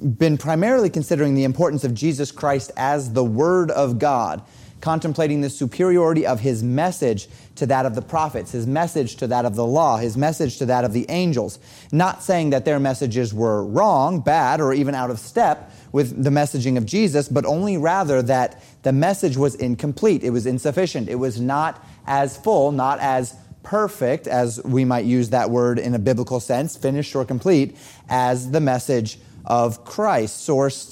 been primarily considering the importance of Jesus Christ as the Word of God, contemplating the superiority of his message to that of the prophets, his message to that of the law, his message to that of the angels. Not saying that their messages were wrong, bad, or even out of step with the messaging of Jesus, but only rather that the message was incomplete. It was insufficient. It was not as full, not as perfect, as we might use that word in a biblical sense, finished or complete, as the message of Christ.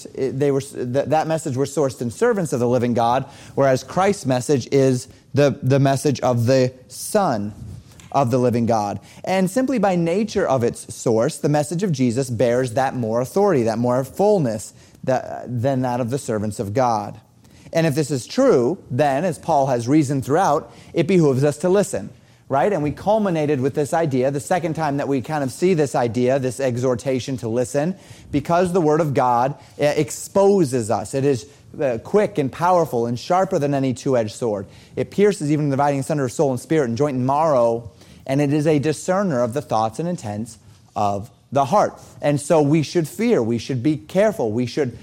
That message was sourced in servants of the living God, whereas Christ's message is the message of the Son of the living God. And simply by nature of its source, the message of Jesus bears that more authority, that more fullness than that of the servants of God. And if this is true, then, as Paul has reasoned throughout, it behooves us to listen. Right? And we culminated with this idea, the second time that we kind of see this idea, this exhortation to listen, because the Word of God exposes us. It is quick and powerful and sharper than any two-edged sword. It pierces even the dividing asunder of soul and spirit and joint and marrow, and it is a discerner of the thoughts and intents of the heart. And so we should fear. We should be careful. We should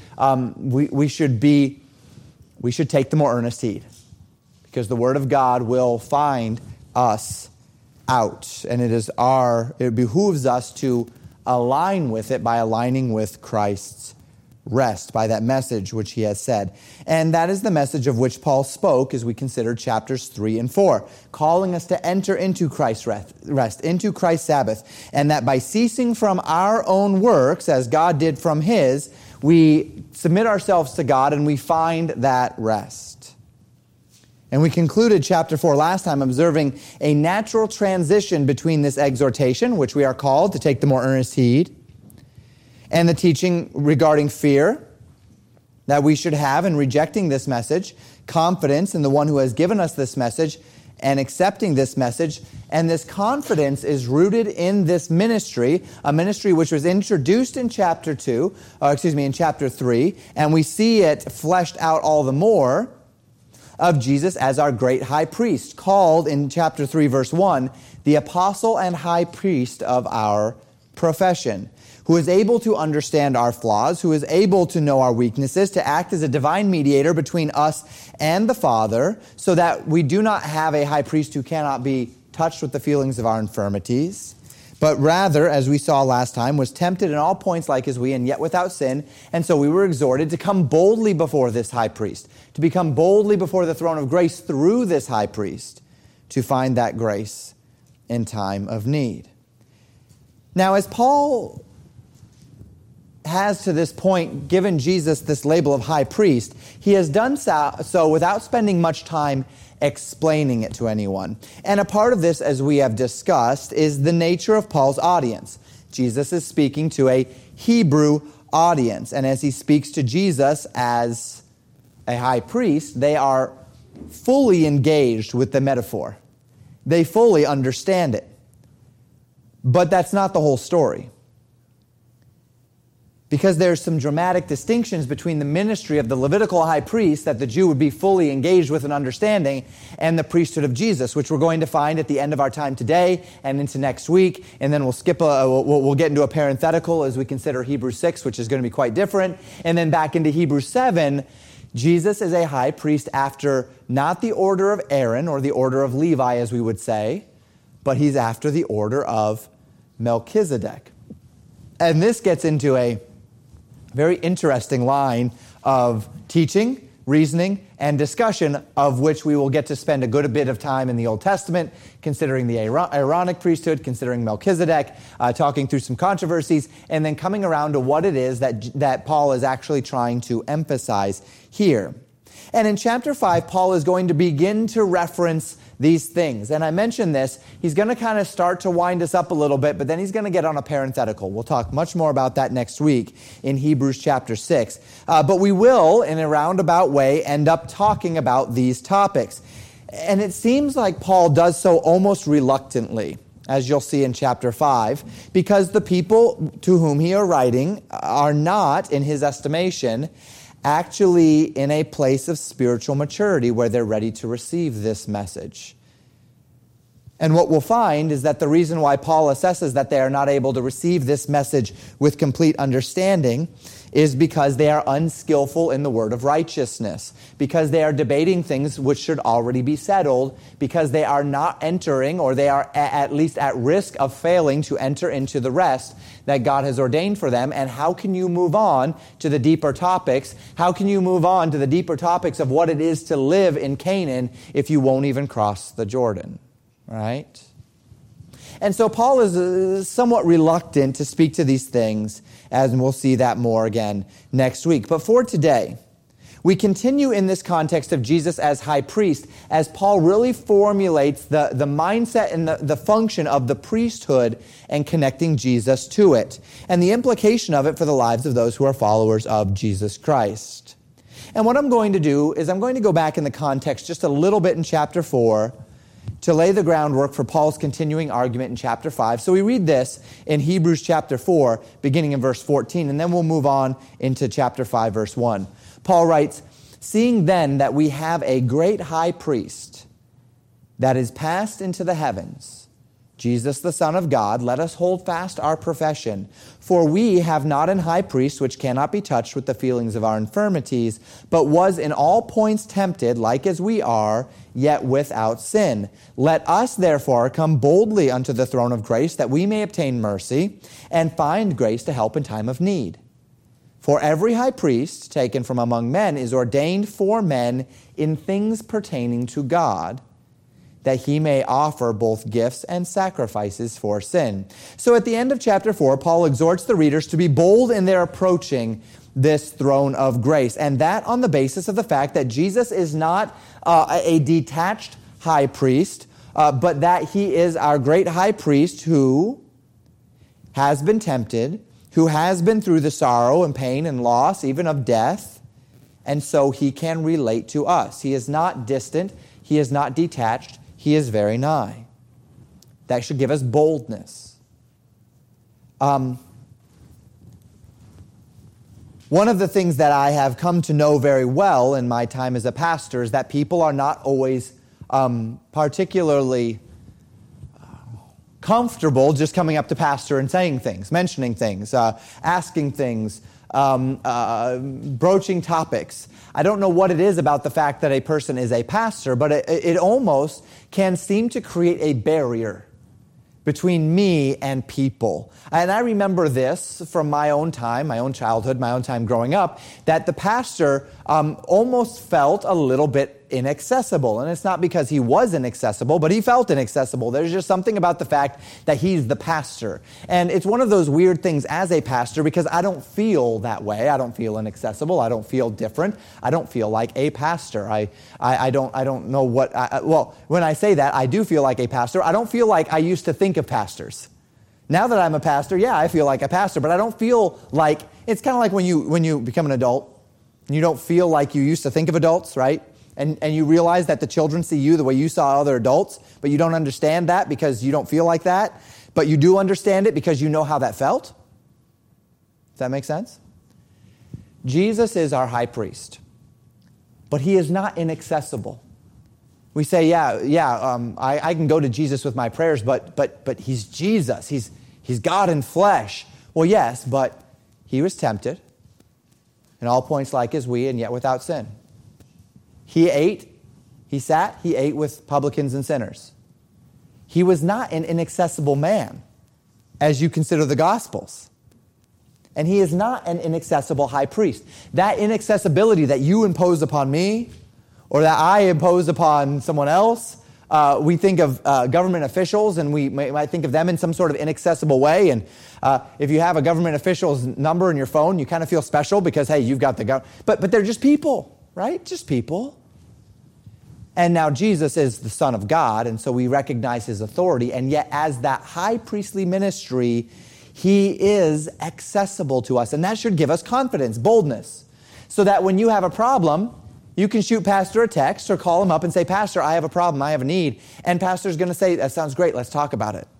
take the more earnest heed, because the Word of God will find us out, and it behooves us to align with it by aligning with Christ's rest, by that message which he has said. And that is the message of which Paul spoke as we considered chapters 3 and 4, calling us to enter into Christ's rest, into Christ's Sabbath, and that by ceasing from our own works, as God did from his, we submit ourselves to God and we find that rest. And we concluded chapter 4 last time observing a natural transition between this exhortation, which we are called to take the more earnest heed, and the teaching regarding fear that we should have in rejecting this message, confidence in the one who has given us this message, and accepting this message. And this confidence is rooted in this ministry, a ministry which was introduced in chapter 3, and we see it fleshed out all the more of Jesus as our great high priest, called in chapter 3, verse 1, the apostle and high priest of our profession, who is able to understand our flaws, who is able to know our weaknesses, to act as a divine mediator between us and the Father, so that we do not have a high priest who cannot be touched with the feelings of our infirmities, but rather, as we saw last time, was tempted in all points like as we, and yet without sin. And so we were exhorted to come boldly before this high priest, to become boldly before the throne of grace through this high priest, to find that grace in time of need. Now, as Paul has to this point given Jesus this label of high priest, he has done so without spending much time explaining it to anyone. And a part of this, as we have discussed, is the nature of Paul's audience. Jesus is speaking to a Hebrew audience, and as he speaks to Jesus as a high priest, they are fully engaged with the metaphor. They fully understand it. But that's not the whole story. Because there's some dramatic distinctions between the ministry of the Levitical high priest that the Jew would be fully engaged with and understanding, and the priesthood of Jesus, which we're going to find at the end of our time today and into next week. And then we'll get into a parenthetical as we consider Hebrews 6, which is going to be quite different. And then back into Hebrews 7, Jesus is a high priest after not the order of Aaron or the order of Levi, as we would say, but he's after the order of Melchizedek. And this gets into a very interesting line of teaching, reasoning, and discussion, of which we will get to spend a good bit of time in the Old Testament, considering the Aaronic priesthood, considering Melchizedek, talking through some controversies, and then coming around to what it is that Paul is actually trying to emphasize here. And in chapter 5, Paul is going to begin to reference these things. And I mentioned this, he's going to kind of start to wind us up a little bit, but then he's going to get on a parenthetical. We'll talk much more about that next week in Hebrews chapter 6. But we will, in a roundabout way, end up talking about these topics. And it seems like Paul does so almost reluctantly, as you'll see in chapter 5, because the people to whom he is writing are not, in his estimation, actually in a place of spiritual maturity where they're ready to receive this message. And what we'll find is that the reason why Paul assesses that they are not able to receive this message with complete understanding is because they are unskillful in the word of righteousness, because they are debating things which should already be settled, because they are not entering, or they are at least at risk of failing to enter into the rest that God has ordained for them. And how can you move on to the deeper topics? How can you move on to the deeper topics of what it is to live in Canaan if you won't even cross the Jordan? Right? And so Paul is somewhat reluctant to speak to these things, and we'll see that more again next week. But for today, we continue in this context of Jesus as high priest, as Paul really formulates the mindset and the function of the priesthood and connecting Jesus to it, and the implication of it for the lives of those who are followers of Jesus Christ. And what I'm going to do is I'm going to go back in the context just a little bit in chapter 4, to lay the groundwork for Paul's continuing argument in chapter 5. So we read this in Hebrews chapter 4, beginning in verse 14, and then we'll move on into chapter 5, verse 1. Paul writes, "Seeing then that we have a great high priest that is passed into the heavens, Jesus the Son of God, let us hold fast our profession. For we have not an high priest which cannot be touched with the feelings of our infirmities, but was in all points tempted, like as we are, yet without sin. Let us therefore come boldly unto the throne of grace, that we may obtain mercy and find grace to help in time of need. For every high priest taken from among men is ordained for men in things pertaining to God, that he may offer both gifts and sacrifices for sin." So at the end of chapter 4, Paul exhorts the readers to be bold in their approaching this throne of grace, and that on the basis of the fact that Jesus is not a detached high priest, but that he is our great high priest who has been tempted, who has been through the sorrow and pain and loss, even of death, and so he can relate to us. He is not distant, he is not detached, he is very nigh. That should give us boldness. One of the things that I have come to know very well in my time as a pastor is that people are not always particularly comfortable just coming up to pastor and saying things, mentioning things, asking things, broaching topics. I don't know what it is about the fact that a person is a pastor, but it almost can seem to create a barrier between me and people. And I remember this from my own time, my own childhood, my own time growing up, that the pastor almost felt a little bit inaccessible. And it's not because he was inaccessible, but he felt inaccessible. There's just something about the fact that he's the pastor. And it's one of those weird things as a pastor, because I don't feel that way. I don't feel inaccessible. I don't feel different. I don't feel like a pastor. I don't know what, well, when I say that, I do feel like a pastor. I don't feel like I used to think of pastors. Now that I'm a pastor, yeah, I feel like a pastor, but I don't feel like, it's kind of like when you become an adult, and you don't feel like you used to think of adults, right? And you realize that the children see you the way you saw other adults, but you don't understand that because you don't feel like that, but you do understand it because you know how that felt. Does that make sense? Jesus is our high priest, but he is not inaccessible. We say, I can go to Jesus with my prayers, but he's Jesus. He's God in flesh. Well, yes, but he was tempted in all points like as we, and yet without sin. He ate with publicans and sinners. He was not an inaccessible man, as you consider the Gospels. And he is not an inaccessible high priest. That inaccessibility that you impose upon me, or that I impose upon someone else, we think of government officials, and we might think of them in some sort of inaccessible way. And if you have a government official's number in your phone, you kind of feel special because, hey, you've got the government. But they're just people, right? Just people. And now Jesus is the Son of God, and so we recognize his authority. And yet, as that high priestly ministry, he is accessible to us. And that should give us confidence, boldness, so that when you have a problem, you can shoot Pastor a text or call him up and say, Pastor, I have a problem, I have a need. And Pastor's going to say, that sounds great, let's talk about it.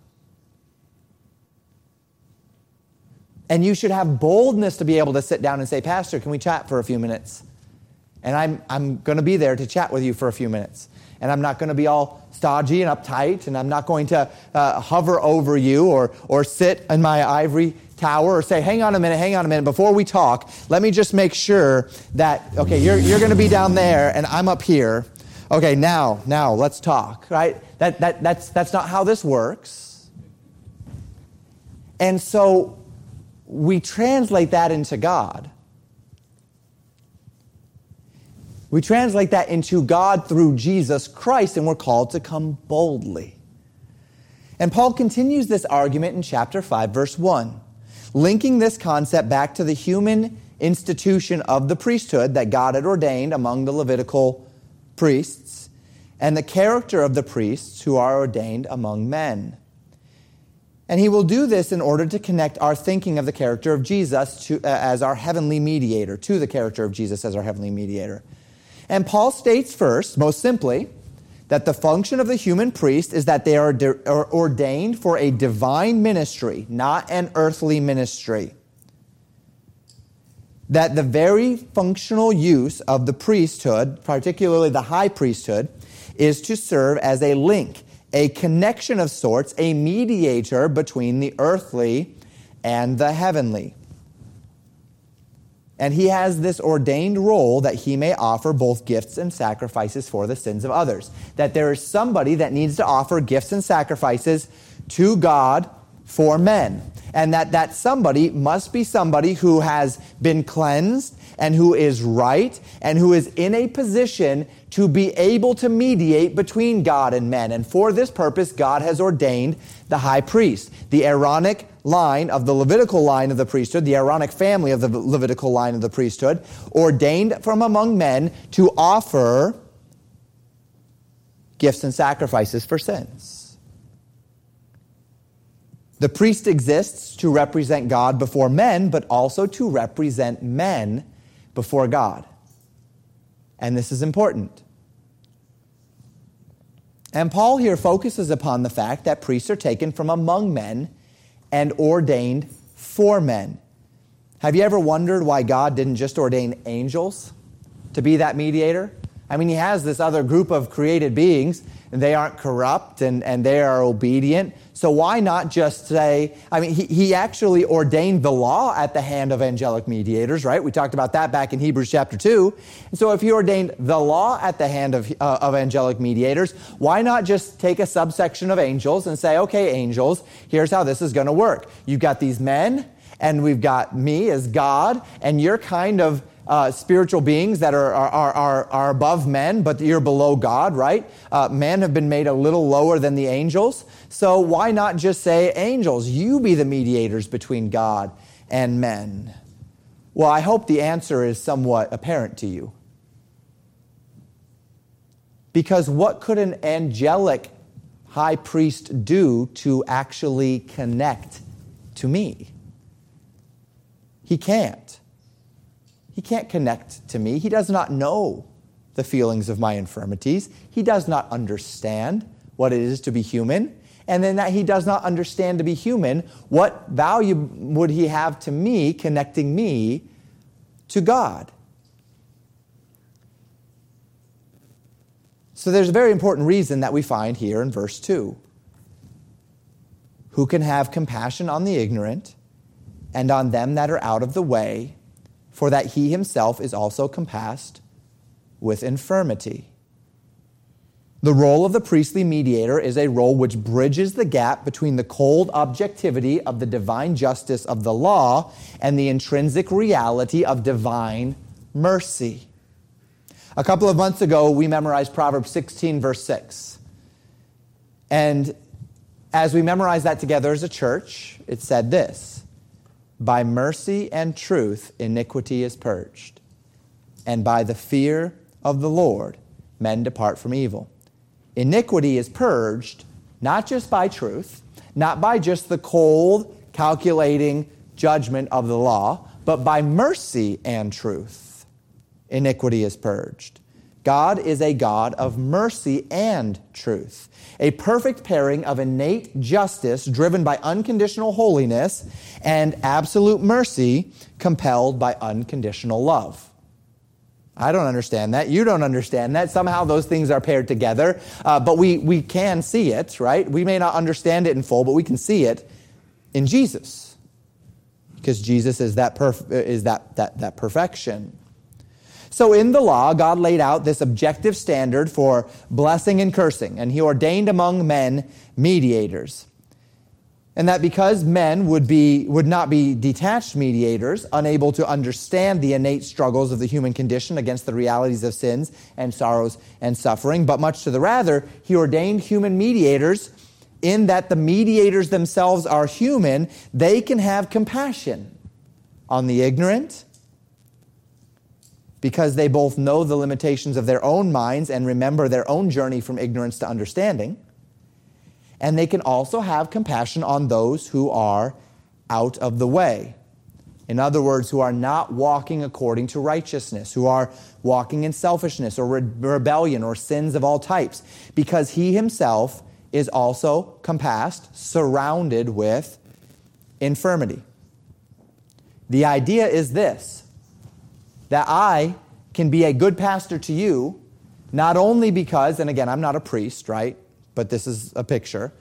And you should have boldness to be able to sit down and say, Pastor, can we chat for a few minutes? And I'm going to be there to chat with you for a few minutes. And I'm not going to be all stodgy and uptight, and I'm not going to hover over you or sit in my ivory tower or say, hang on a minute, before we talk, let me just make sure that, okay, you're going to be down there and I'm up here. Okay, now let's talk, right? That's not how this works. And so we translate that into God. We translate that into God through Jesus Christ, and we're called to come boldly. And Paul continues this argument in chapter 5, verse 1, linking this concept back to the human institution of the priesthood that God had ordained among the Levitical priests, and the character of the priests who are ordained among men. And he will do this in order to connect our thinking of the character of Jesus as our heavenly mediator, to the character of Jesus as our heavenly mediator. And Paul states first, most simply, that the function of the human priest is that they are ordained for a divine ministry, not an earthly ministry. That the very functional use of the priesthood, particularly the high priesthood, is to serve as a link, a connection of sorts, a mediator between the earthly and the heavenly. And he has this ordained role that he may offer both gifts and sacrifices for the sins of others. That there is somebody that needs to offer gifts and sacrifices to God for men. And that somebody must be somebody who has been cleansed and who is right and who is in a position to be able to mediate between God and men. And for this purpose, God has ordained the high priest, the Aaronic line of the Levitical line of the priesthood, the Aaronic family of the Levitical line of the priesthood, ordained from among men to offer gifts and sacrifices for sins. The priest exists to represent God before men, but also to represent men before God. And this is important. And Paul here focuses upon the fact that priests are taken from among men and ordained for men. Have you ever wondered why God didn't just ordain angels to be that mediator? I mean, he has this other group of created beings, and they aren't corrupt, and they are obedient. So why not just say, I mean, he actually ordained the law at the hand of angelic mediators, right? We talked about that back in Hebrews chapter 2. And so if he ordained the law at the hand of angelic mediators, why not just take a subsection of angels and say, okay, angels, here's how this is going to work. You've got these men, and we've got me as God, and you're kind of spiritual beings that are above men, but you're below God, right? Men have been made a little lower than the angels. So why not just say, angels, you be the mediators between God and men? Well, I hope the answer is somewhat apparent to you. Because what could an angelic high priest do to actually connect to me? He can't. He can't connect to me. He does not know the feelings of my infirmities. He does not understand what it is to be human. And then that he does not understand to be human, what value would he have to me, connecting me to God? So there's a very important reason that we find here in verse 2. Who can have compassion on the ignorant and on them that are out of the way, for that he himself is also compassed with infirmity. The role of the priestly mediator is a role which bridges the gap between the cold objectivity of the divine justice of the law and the intrinsic reality of divine mercy. A couple of months ago, we memorized Proverbs 16, verse 6. And as we memorized that together as a church, it said this: by mercy and truth, iniquity is purged, and by the fear of the Lord, men depart from evil. Iniquity is purged not just by truth, not by just the cold, calculating judgment of the law, but by mercy and truth. Iniquity is purged. God is a God of mercy and truth, a perfect pairing of innate justice driven by unconditional holiness and absolute mercy compelled by unconditional love. I don't understand that. You don't understand that. Somehow those things are paired together. But we can see it, right? We may not understand it in full, but we can see it in Jesus. Because Jesus is that perfection. So in the law, God laid out this objective standard for blessing and cursing. And he ordained among men mediators. And that because men would not be detached mediators, unable to understand the innate struggles of the human condition against the realities of sins and sorrows and suffering, but much to the rather, he ordained human mediators in that the mediators themselves are human. They can have compassion on the ignorant because they both know the limitations of their own minds and remember their own journey from ignorance to understanding. And they can also have compassion on those who are out of the way. In other words, who are not walking according to righteousness, who are walking in selfishness or rebellion or sins of all types, because he himself is also compassed, surrounded with infirmity. The idea is this, that I can be a good pastor to you, not only because, and again, I'm not a priest, right? But this is a picture.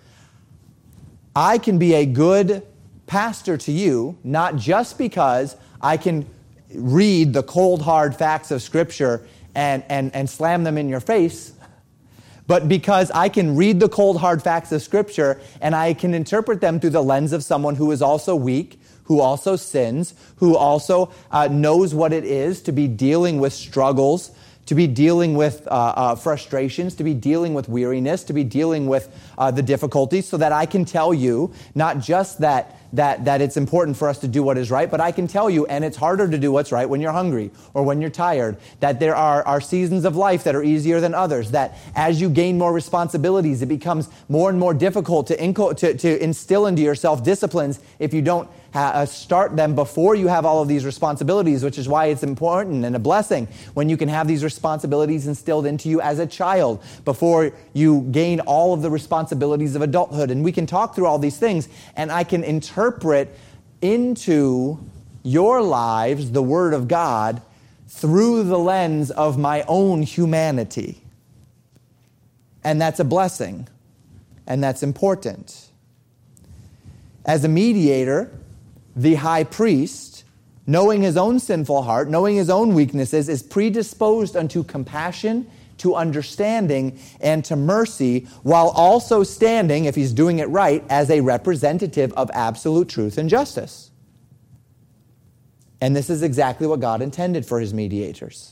I can be a good pastor to you, not just because I can read the cold, hard facts of Scripture and slam them in your face, but because I can read the cold, hard facts of Scripture and I can interpret them through the lens of someone who is also weak, who also sins, who also knows what it is to be dealing with struggles, to be dealing with frustrations, to be dealing with weariness, to be dealing with the difficulties, so that I can tell you not just that it's important for us to do what is right, but I can tell you, and it's harder to do what's right when you're hungry or when you're tired, that there are seasons of life that are easier than others, that as you gain more responsibilities, it becomes more and more difficult to instill into yourself disciplines if you don't start them before you have all of these responsibilities, which is why it's important and a blessing when you can have these responsibilities instilled into you as a child before you gain all of the responsibilities of adulthood. And we can talk through all these things, and I can interpret into your lives the Word of God through the lens of my own humanity. And that's a blessing, and that's important. As a mediator, the high priest, knowing his own sinful heart, knowing his own weaknesses, is predisposed unto compassion, to understanding, and to mercy, while also standing, if he's doing it right, as a representative of absolute truth and justice. And this is exactly what God intended for his mediators.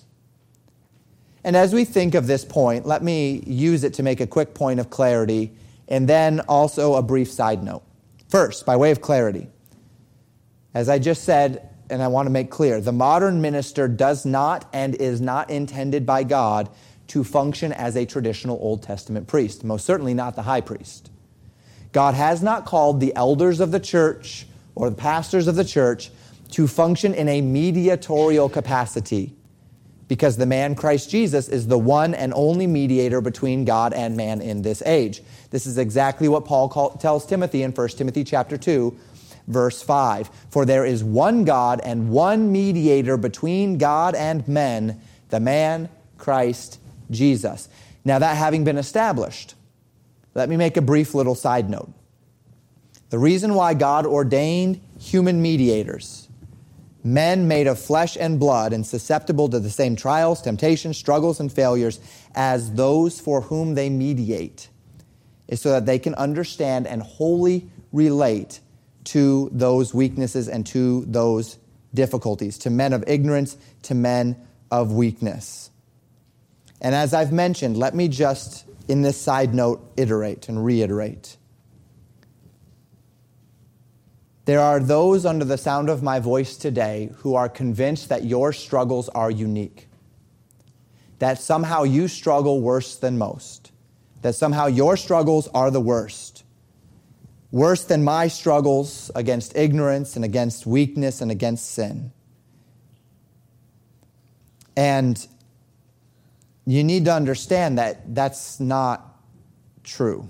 And as we think of this point, let me use it to make a quick point of clarity, and then also a brief side note. First, by way of clarity, as I just said, and I want to make clear, the modern minister does not and is not intended by God to function as a traditional Old Testament priest, most certainly not the high priest. God has not called the elders of the church or the pastors of the church to function in a mediatorial capacity, because the man Christ Jesus is the one and only mediator between God and man in this age. This is exactly what Paul tells Timothy in 1 Timothy chapter 2, verse 5. For there is one God and one mediator between God and men, the man Christ Jesus. Now, that having been established, let me make a brief little side note. The reason why God ordained human mediators, men made of flesh and blood and susceptible to the same trials, temptations, struggles, and failures as those for whom they mediate, is so that they can understand and wholly relate to those weaknesses and to those difficulties, to men of ignorance, to men of weakness. And as I've mentioned, let me just, in this side note, iterate and reiterate. There are those under the sound of my voice today who are convinced that your struggles are unique, that somehow you struggle worse than most, that somehow your struggles are the worst. Worse than my struggles against ignorance and against weakness and against sin. And you need to understand that that's not true.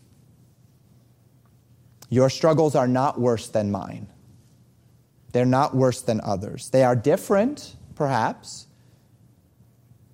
Your struggles are not worse than mine. They're not worse than others. They are different, perhaps,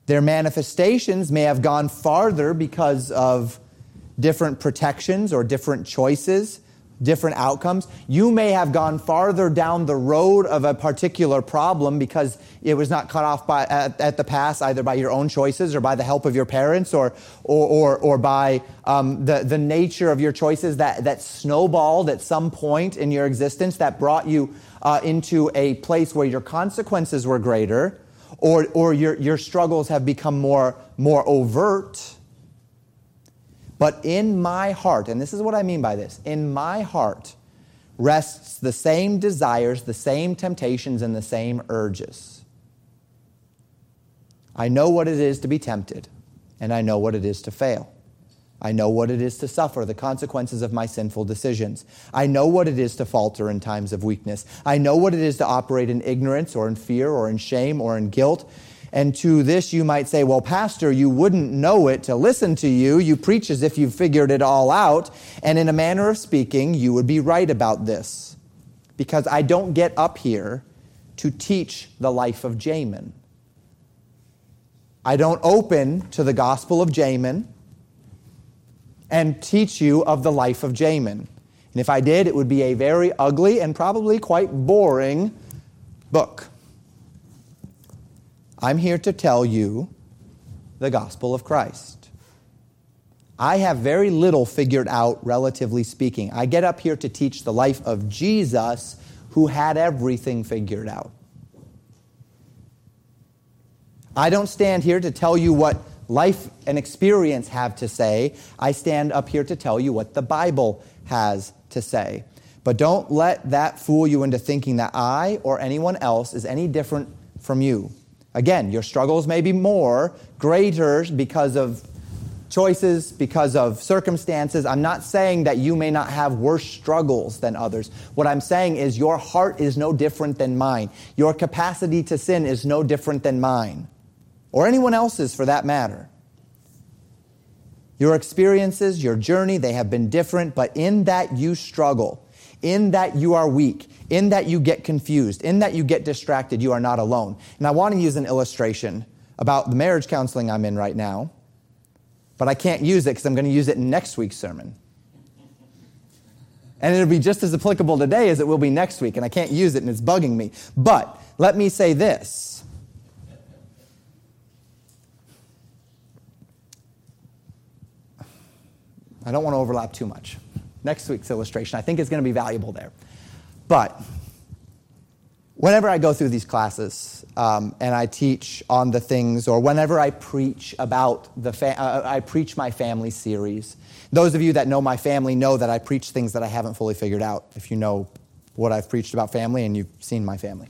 Their manifestations may have gone farther because of different protections or different choices, different outcomes. You may have gone farther down the road of a particular problem because it was not cut off at the pass, either by your own choices or by the help of your parents or by the nature of your choices that snowballed at some point in your existence that brought you into a place where your consequences were greater or your struggles have become more overt. But in my heart, and this is what I mean by this, in my heart rests the same desires, the same temptations, and the same urges. I know what it is to be tempted, and I know what it is to fail. I know what it is to suffer the consequences of my sinful decisions. I know what it is to falter in times of weakness. I know what it is to operate in ignorance or in fear or in shame or in guilt. And to this you might say, well, Pastor, you wouldn't know it to listen to you. You preach as if you've figured it all out. And in a manner of speaking, you would be right about this. Because I don't get up here to teach the life of Jamin. I don't open to the Gospel of Jamin and teach you of the life of Jamin. And if I did, it would be a very ugly and probably quite boring book. I'm here to tell you the gospel of Christ. I have very little figured out, relatively speaking. I get up here to teach the life of Jesus, who had everything figured out. I don't stand here to tell you what life and experience have to say. I stand up here to tell you what the Bible has to say. But don't let that fool you into thinking that I or anyone else is any different from you. Again, your struggles may be greater because of choices, because of circumstances. I'm not saying that you may not have worse struggles than others. What I'm saying is your heart is no different than mine. Your capacity to sin is no different than mine, or anyone else's for that matter. Your experiences, your journey, they have been different, but in that you struggle, in that you are weak, in that you get confused, in that you get distracted, you are not alone. And I want to use an illustration about the marriage counseling I'm in right now, but I can't use it because I'm going to use it in next week's sermon. And it'll be just as applicable today as it will be next week, and I can't use it and it's bugging me. But let me say this. I don't want to overlap too much. Next week's illustration, I think, is going to be valuable there. But whenever I go through these classes and I teach on the things, or whenever I preach about I preach my family series. Those of you that know my family know that I preach things that I haven't fully figured out. If you know what I've preached about family and you've seen my family.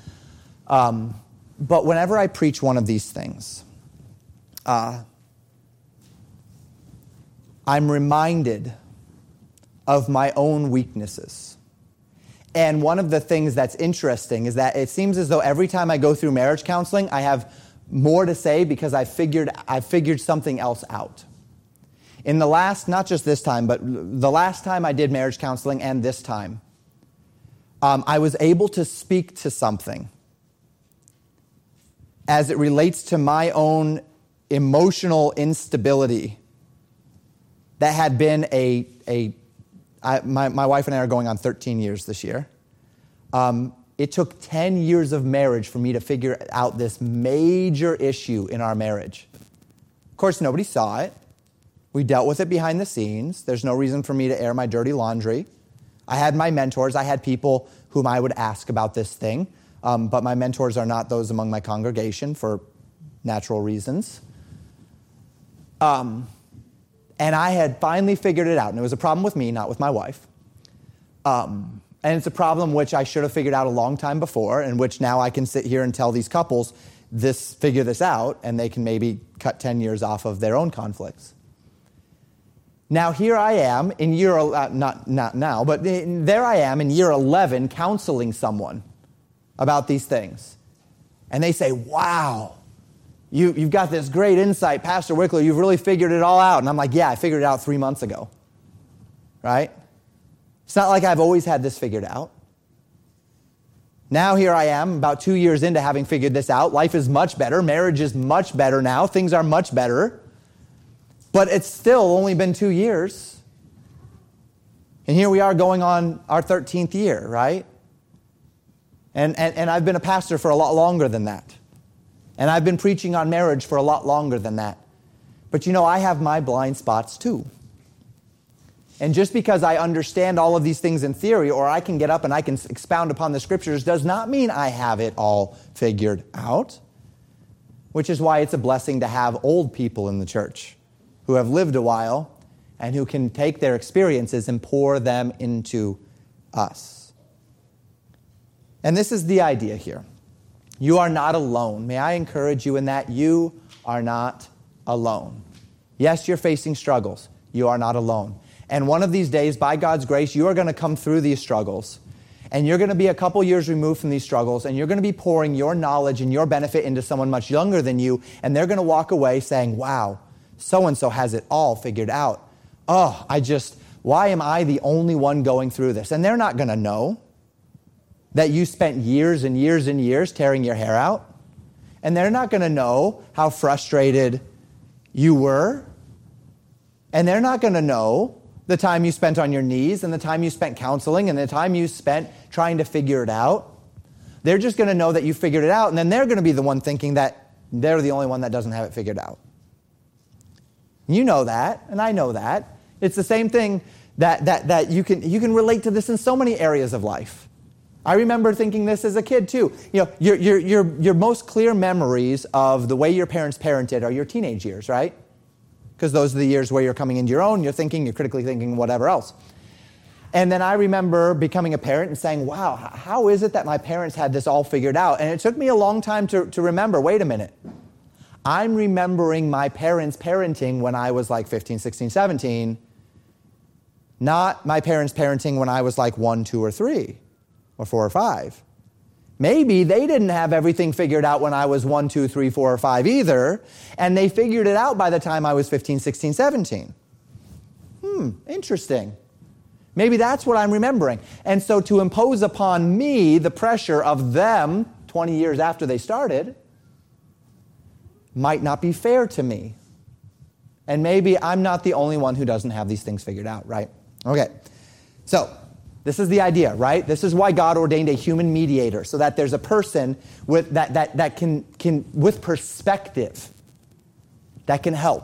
But whenever I preach one of these things, I'm reminded of my own weaknesses. And one of the things that's interesting is that it seems as though every time I go through marriage counseling, I have more to say because I've figured something else out. In the last, not just this time, but the last time I did marriage counseling and this time, I was able to speak to something as it relates to my own emotional instability that had been my wife and I are going on 13 years this year. It took 10 years of marriage for me to figure out this major issue in our marriage. Of course, nobody saw it. We dealt with it behind the scenes. There's no reason for me to air my dirty laundry. I had my mentors. I had people whom I would ask about this thing. But my mentors are not those among my congregation for natural reasons. And I had finally figured it out. And it was a problem with me, not with my wife. And it's a problem which I should have figured out a long time before, and which now I can sit here and tell these couples, figure this out, and they can maybe cut 10 years off of their own conflicts. Now here I am in year, not now, but there I am in year 11 counseling someone about these things. And they say, wow, you've got this great insight, Pastor Wickler, you've really figured it all out. And I'm like, yeah, I figured it out 3 months ago, right? It's not like I've always had this figured out. Now here I am, about 2 years into having figured this out. Life is much better. Marriage is much better now. Things are much better. But it's still only been 2 years. And here we are going on our 13th year, right? And I've been a pastor for a lot longer than that. And I've been preaching on marriage for a lot longer than that. But you know, I have my blind spots too. And just because I understand all of these things in theory, or I can get up and I can expound upon the scriptures, does not mean I have it all figured out. Which is why it's a blessing to have old people in the church who have lived a while and who can take their experiences and pour them into us. And this is the idea here. You are not alone. May I encourage you in that? You are not alone. Yes, you're facing struggles. You are not alone. And one of these days, by God's grace, you are going to come through these struggles. And you're going to be a couple years removed from these struggles. And you're going to be pouring your knowledge and your benefit into someone much younger than you. And they're going to walk away saying, wow, so-and-so has it all figured out. Oh, why am I the only one going through this? And they're not going to know that you spent years and years and years tearing your hair out. And they're not going to know how frustrated you were. And they're not going to know the time you spent on your knees and the time you spent counseling and the time you spent trying to figure it out. They're just going to know that you figured it out, and then they're going to be the one thinking that they're the only one that doesn't have it figured out. You know that, and I know that. It's the same thing that you can relate to this in so many areas of life. I remember thinking this as a kid too. You know, your most clear memories of the way your parents parented are your teenage years, right? Because those are the years where you're coming into your own, you're critically thinking, whatever else. And then I remember becoming a parent and saying, wow, how is it that my parents had this all figured out? And it took me a long time to remember, wait a minute. I'm remembering my parents parenting when I was like 15, 16, 17, not my parents parenting when I was like 1, 2, or 3, or 4 or 5. Maybe they didn't have everything figured out when I was 1, 2, 3, 4, or 5 either, and they figured it out by the time I was 15, 16, 17. Interesting. Maybe that's what I'm remembering. And so to impose upon me the pressure of them 20 years after they started might not be fair to me. And maybe I'm not the only one who doesn't have these things figured out, right? Okay, so this is the idea, right? This is why God ordained a human mediator, so that there's a person with that can with perspective that can help.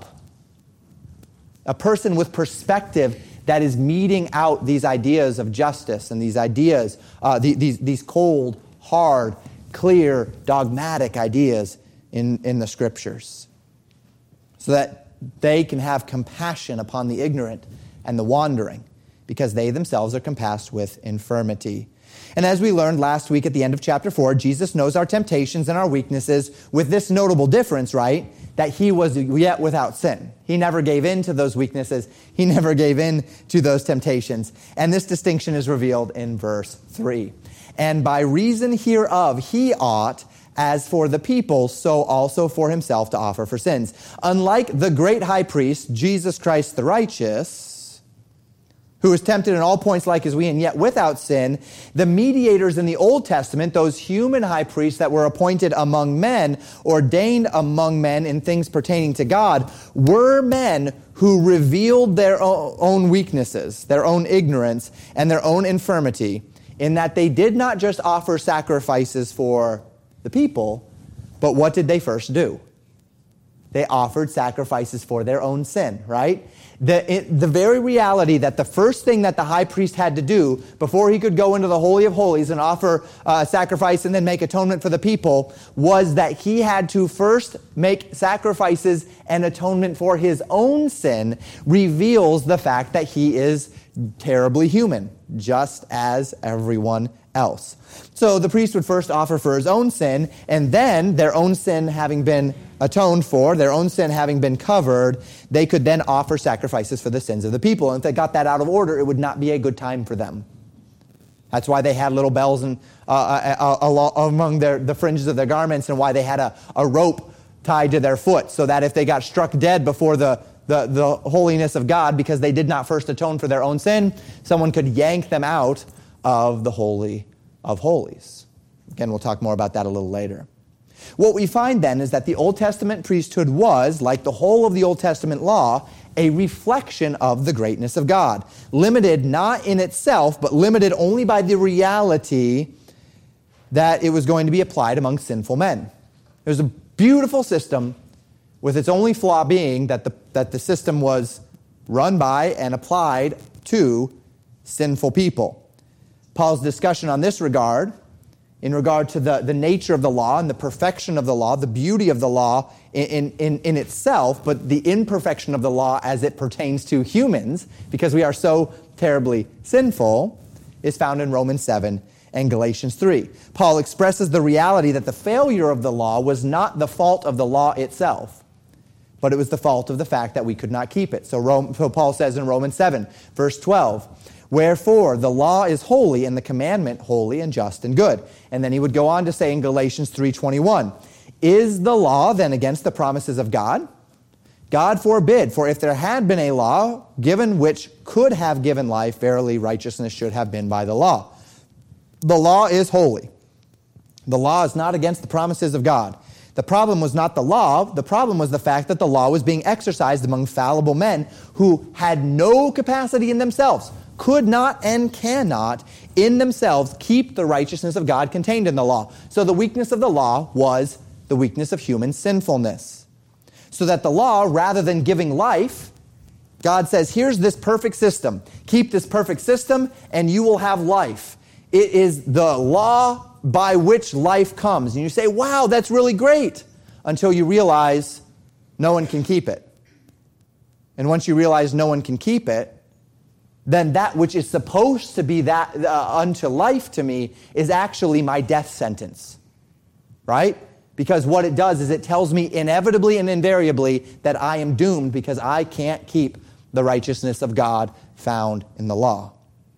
A person with perspective that is meeting out these ideas of justice and these ideas, these cold, hard, clear, dogmatic ideas in the scriptures, so that they can have compassion upon the ignorant and the wandering, because they themselves are compassed with infirmity. And as we learned last week at the end of chapter 4, Jesus knows our temptations and our weaknesses with this notable difference, right? That he was yet without sin. He never gave in to those weaknesses. He never gave in to those temptations. And this distinction is revealed in verse 3. And by reason hereof, he ought, as for the people, so also for himself to offer for sins. Unlike the great high priest, Jesus Christ the righteous, who was tempted in all points like as we, and yet without sin, the mediators in the Old Testament, those human high priests that were appointed among men, ordained among men in things pertaining to God, were men who revealed their own weaknesses, their own ignorance, and their own infirmity, in that they did not just offer sacrifices for the people, but what did they first do? They offered sacrifices for their own sin, right? The very reality that the first thing that the high priest had to do before he could go into the Holy of Holies and offer sacrifice and then make atonement for the people was that he had to first make sacrifices and atonement for his own sin, reveals the fact that he is terribly human, just as everyone else. So the priest would first offer for his own sin, and then their own sin having been atoned for, their own sin having been covered, they could then offer sacrifices for the sins of the people. And if they got that out of order, it would not be a good time for them. That's why they had little bells and among the fringes of their garments, and why they had a rope tied to their foot, so that if they got struck dead before the holiness of God, because they did not first atone for their own sin, someone could yank them out of the Holy of Holies. Again, we'll talk more about that a little later. What we find then is that the Old Testament priesthood was, like the whole of the Old Testament law, a reflection of the greatness of God. Limited not in itself, but limited only by the reality that it was going to be applied among sinful men. It was a beautiful system, with its only flaw being that the system was run by and applied to sinful people. Paul's discussion on this regard, in regard to the nature of the law and the perfection of the law, the beauty of the law in itself, but the imperfection of the law as it pertains to humans, because we are so terribly sinful, is found in Romans 7 and Galatians 3. Paul expresses the reality that the failure of the law was not the fault of the law itself, but it was the fault of the fact that we could not keep it. So Paul says in Romans 7, verse 12, wherefore the law is holy and the commandment holy and just and good. And then he would go on to say in Galatians 3:21, is the law then against the promises of God? God forbid, for if there had been a law given which could have given life, verily righteousness should have been by the law. The law is holy. The law is not against the promises of God. The problem was not the law. The problem was the fact that the law was being exercised among fallible men who had no capacity in themselves, could not and cannot in themselves keep the righteousness of God contained in the law. So the weakness of the law was the weakness of human sinfulness. So that the law, rather than giving life, God says, here's this perfect system. Keep this perfect system and you will have life. It is the law by which life comes. And you say, wow, that's really great, until you realize no one can keep it. And once you realize no one can keep it, then that which is supposed to be that unto life to me is actually my death sentence, right? Because what it does is it tells me inevitably and invariably that I am doomed because I can't keep the righteousness of God found in the law.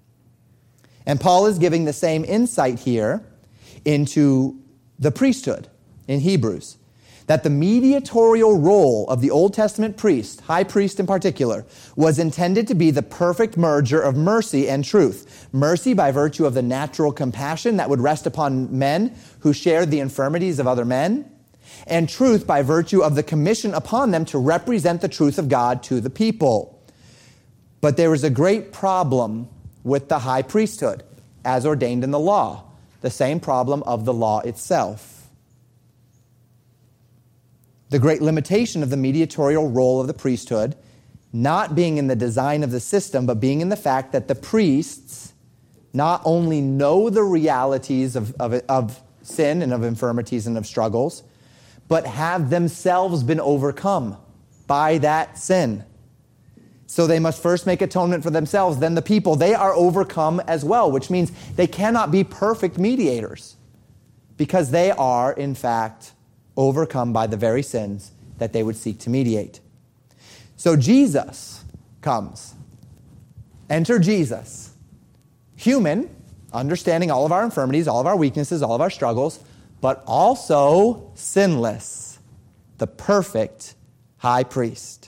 And Paul is giving the same insight here into the priesthood in Hebrews, that the mediatorial role of the Old Testament priest, high priest in particular, was intended to be the perfect merger of mercy and truth. Mercy by virtue of the natural compassion that would rest upon men who shared the infirmities of other men, and truth by virtue of the commission upon them to represent the truth of God to the people. But there was a great problem with the high priesthood, as ordained in the law, the same problem of the law itself. The great limitation of the mediatorial role of the priesthood, not being in the design of the system, but being in the fact that the priests not only know the realities of sin and of infirmities and of struggles, but have themselves been overcome by that sin. So they must first make atonement for themselves, then the people. They are overcome as well, which means they cannot be perfect mediators because they are, in fact, overcome by the very sins that they would seek to mediate. So Jesus comes. Enter Jesus. Human, understanding all of our infirmities, all of our weaknesses, all of our struggles, but also sinless, the perfect high priest.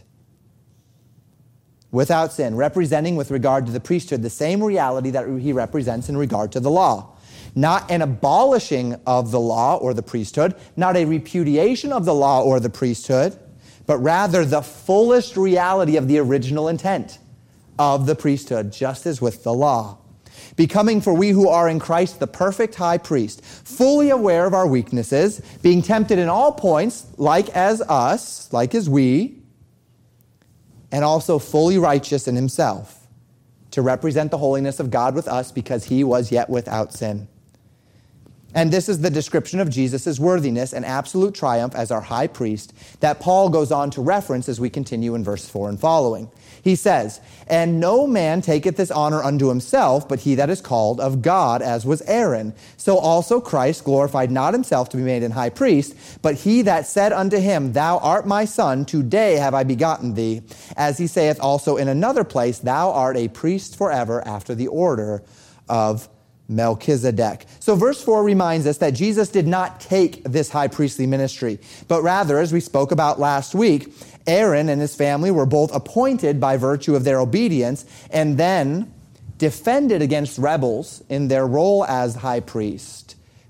Without sin, representing with regard to the priesthood the same reality that he represents in regard to the law. Not an abolishing of the law or the priesthood, not a repudiation of the law or the priesthood, but rather the fullest reality of the original intent of the priesthood, just as with the law. Becoming for we who are in Christ the perfect high priest, fully aware of our weaknesses, being tempted in all points, like as us, like as we, and also fully righteous in himself, to represent the holiness of God with us because he was yet without sin. And this is the description of Jesus' worthiness and absolute triumph as our high priest that Paul goes on to reference as we continue in verse 4 and following. He says, and no man taketh this honor unto himself, but he that is called of God, as was Aaron. So also Christ glorified not himself to be made an high priest, but he that said unto him, thou art my son, today have I begotten thee. As he saith also in another place, thou art a priest forever after the order of Melchizedek. So verse 4 reminds us that Jesus did not take this high priestly ministry, but rather, as we spoke about last week, Aaron and his family were both appointed by virtue of their obedience and then defended against rebels in their role as high priest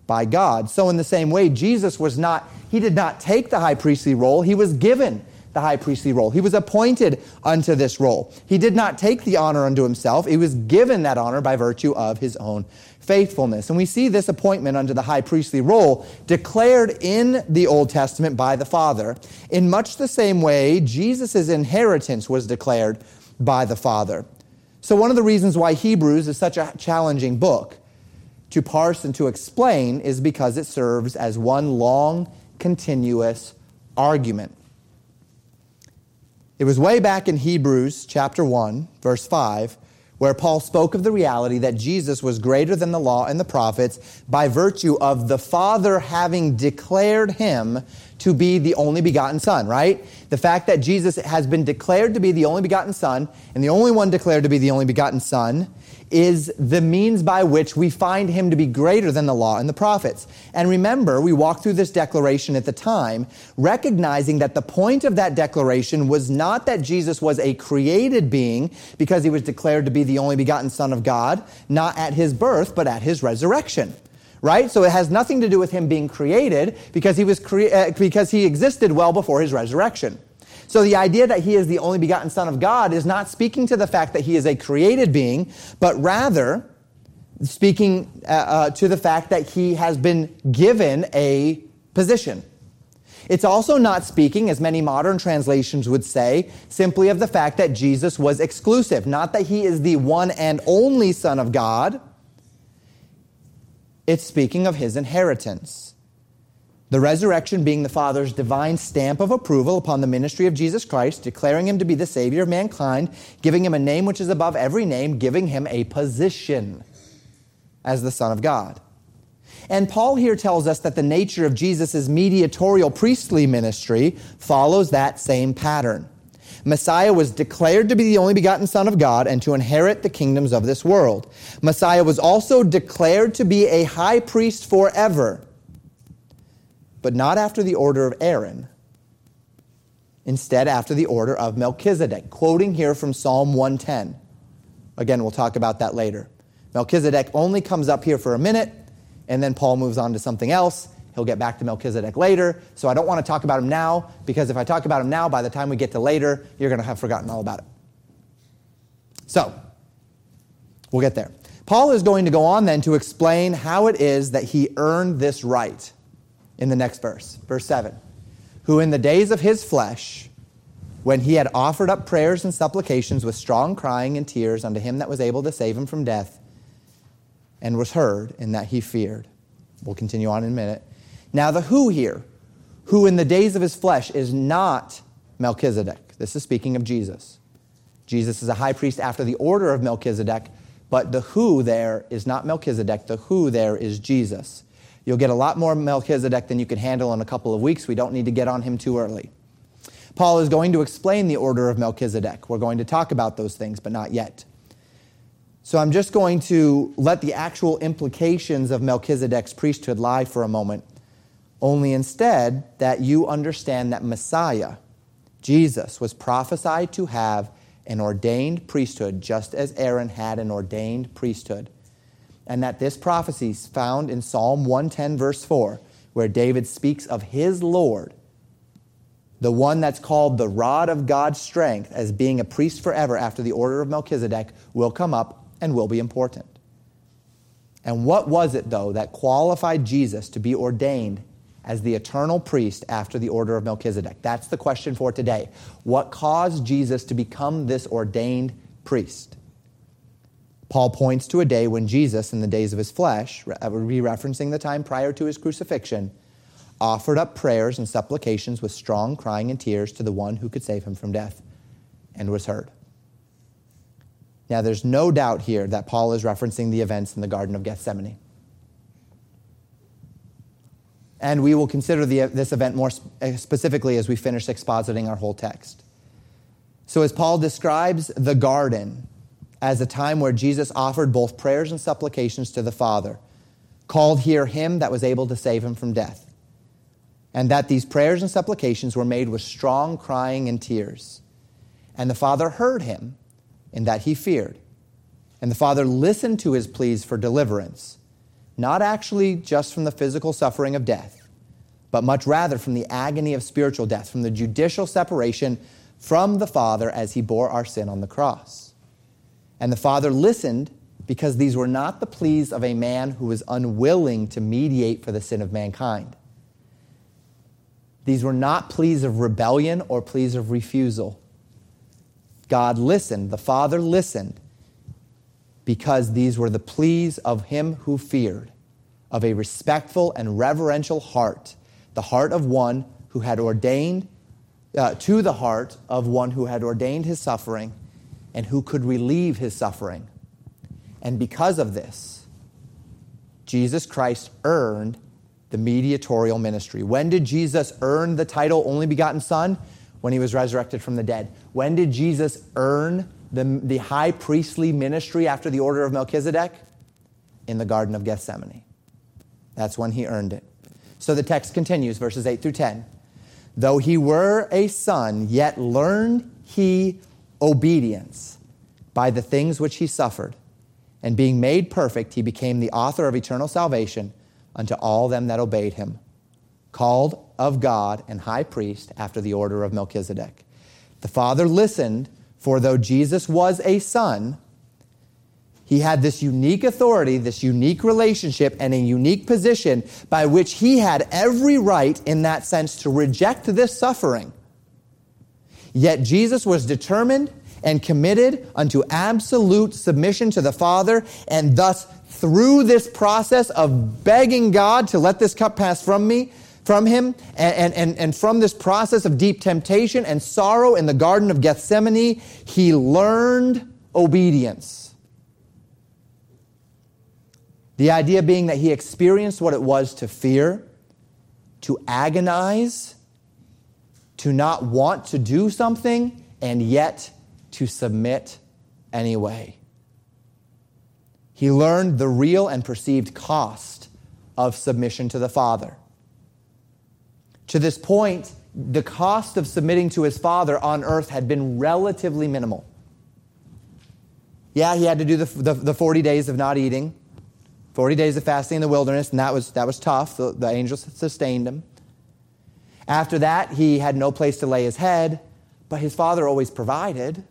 by God. So in the same way, Jesus he did not take the high priestly role. He was given the high priestly role. He was appointed unto this role. He did not take the honor unto himself. He was given that honor by virtue of his own faithfulness. And we see this appointment unto the high priestly role declared in the Old Testament by the Father. In much the same way, Jesus' inheritance was declared by the Father. So one of the reasons why Hebrews is such a challenging book to parse and to explain is because it serves as one long, continuous argument. It was way back in Hebrews chapter 1, verse 5, where Paul spoke of the reality that Jesus was greater than the law and the prophets by virtue of the Father having declared him to be the only begotten Son, right? The fact that Jesus has been declared to be the only begotten Son, and the only one declared to be the only begotten Son, is the means by which we find him to be greater than the law and the prophets. And remember, we walked through this declaration at the time, recognizing that the point of that declaration was not that Jesus was a created being because he was declared to be the only begotten Son of God, not at his birth, but at his resurrection. Right? So it has nothing to do with him being created because he existed well before his resurrection. So the idea that he is the only begotten Son of God is not speaking to the fact that he is a created being, but rather speaking to the fact that he has been given a position. It's also not speaking, as many modern translations would say, simply of the fact that Jesus was exclusive, not that he is the one and only Son of God. It's speaking of his inheritance. The resurrection being the Father's divine stamp of approval upon the ministry of Jesus Christ, declaring him to be the Savior of mankind, giving him a name which is above every name, giving him a position as the Son of God. And Paul here tells us that the nature of Jesus' mediatorial priestly ministry follows that same pattern. Messiah was declared to be the only begotten Son of God and to inherit the kingdoms of this world. Messiah was also declared to be a high priest forever, but not after the order of Aaron. Instead, after the order of Melchizedek. Quoting here from Psalm 110. Again, we'll talk about that later. Melchizedek only comes up here for a minute, and then Paul moves on to something else. He'll get back to Melchizedek later. So I don't want to talk about him now, because if I talk about him now, by the time we get to later, you're going to have forgotten all about it. So, we'll get there. Paul is going to go on then to explain how it is that he earned this right in the next verse, verse 7. Who in the days of his flesh, when he had offered up prayers and supplications with strong crying and tears unto him that was able to save him from death, and was heard in that he feared. We'll continue on in a minute. Now the who here, who in the days of his flesh, is not Melchizedek. This is speaking of Jesus. Jesus is a high priest after the order of Melchizedek, but the who there is not Melchizedek. The who there is Jesus. You'll get a lot more Melchizedek than you can handle in a couple of weeks. We don't need to get on him too early. Paul is going to explain the order of Melchizedek. We're going to talk about those things, but not yet. So I'm just going to let the actual implications of Melchizedek's priesthood lie for a moment, only instead that you understand that Messiah, Jesus, was prophesied to have an ordained priesthood, just as Aaron had an ordained priesthood. And that this prophecy is found in Psalm 110, verse 4, where David speaks of his Lord, the one that's called the rod of God's strength, as being a priest forever after the order of Melchizedek, will come up and will be important. And what was it, though, that qualified Jesus to be ordained as the eternal priest after the order of Melchizedek? That's the question for today. What caused Jesus to become this ordained priest? Paul points to a day when Jesus, in the days of his flesh, referencing the time prior to his crucifixion, offered up prayers and supplications with strong crying and tears to the one who could save him from death, and was heard. Now, there's no doubt here that Paul is referencing the events in the Garden of Gethsemane. And we will consider this event more specifically as we finish expositing our whole text. So as Paul describes the garden as a time where Jesus offered both prayers and supplications to the Father, called here him that was able to save him from death, and that these prayers and supplications were made with strong crying and tears. And the Father heard him, in that he feared. And the Father listened to his pleas for deliverance, not actually just from the physical suffering of death, but much rather from the agony of spiritual death, from the judicial separation from the Father as he bore our sin on the cross. And the Father listened because these were not the pleas of a man who was unwilling to mediate for the sin of mankind. These were not pleas of rebellion or pleas of refusal. God listened, the Father listened, because these were the pleas of him who feared, of a respectful and reverential heart, the heart of one who had ordained, to the heart of one who had ordained his suffering and who could relieve his suffering. And because of this, Jesus Christ earned the mediatorial ministry. When did Jesus earn the title only begotten Son? When he was resurrected from the dead. When did Jesus earn the high priestly ministry after the order of Melchizedek? In the Garden of Gethsemane. That's when he earned it. So the text continues, verses 8 through 10. Though he were a son, yet learned he obedience by the things which he suffered. And being made perfect, he became the author of eternal salvation unto all them that obeyed him, called of God and high priest after the order of Melchizedek. The Father listened, for though Jesus was a son, he had this unique authority, this unique relationship, and a unique position by which he had every right in that sense to reject this suffering. Yet Jesus was determined and committed unto absolute submission to the Father, and thus through this process of begging God to let this cup pass from him, and from this process of deep temptation and sorrow in the Garden of Gethsemane, he learned obedience. The idea being that he experienced what it was to fear, to agonize, to not want to do something, and yet to submit anyway. He learned the real and perceived cost of submission to the Father. To this point, the cost of submitting to his Father on earth had been relatively minimal. Yeah, he had to do the 40 days of not eating, 40 days of fasting in the wilderness, and that was tough. The angels sustained him. After that, he had no place to lay his head, but his Father always provided.